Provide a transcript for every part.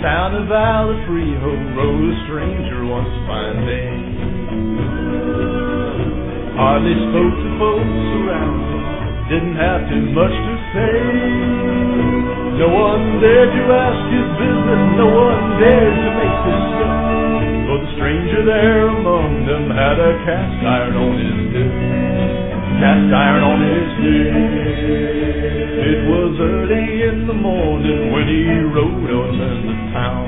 town of Valley Frio rode a stranger one fine day. Hardly spoke to folks around him, didn't have too much to say. No one dared to ask his business, no one dared to make this step. For the stranger there among them had a cast iron on his head. Cast iron on his head. It was early in the morning when he rode on into town.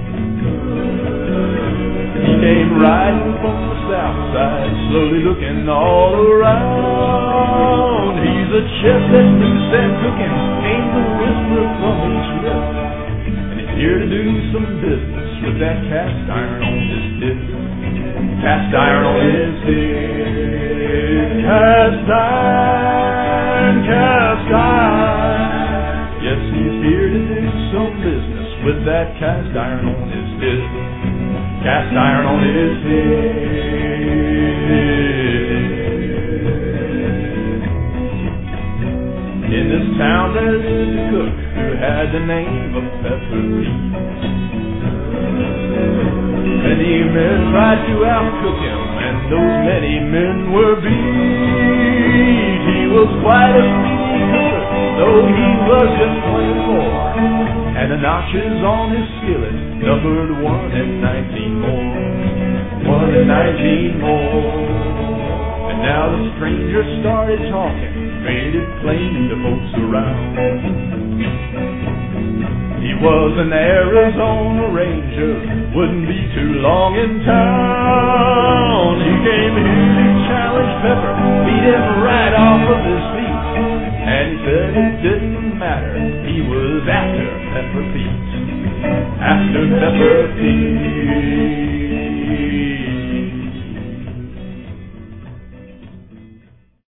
He came riding from the south side, slowly looking all around. He's a chef that loose and cooking, came to whisper from each lip. And he's here to do some business with that cast iron on his head. Cast iron on his head. Cast iron, cast iron. Yes, he's here to do some business with that cast iron on his head. Cast iron on his head. In this town there lived a cook who had the name of Pepper Pete. Many men tried to outcook him, and those many men were beat. He was quite a speedy cooker, though he was just 24. And the notches on his skillet numbered 1 and 19 more. 1 and 19 more. And now the stranger started talking, made it plain to folks around. He was an Arizona Ranger, wouldn't be too long in town. He came here to challenge Pepper, beat him right off of his feet. And he said it didn't matter, he was after Pepper Pete. After Pepper Pete.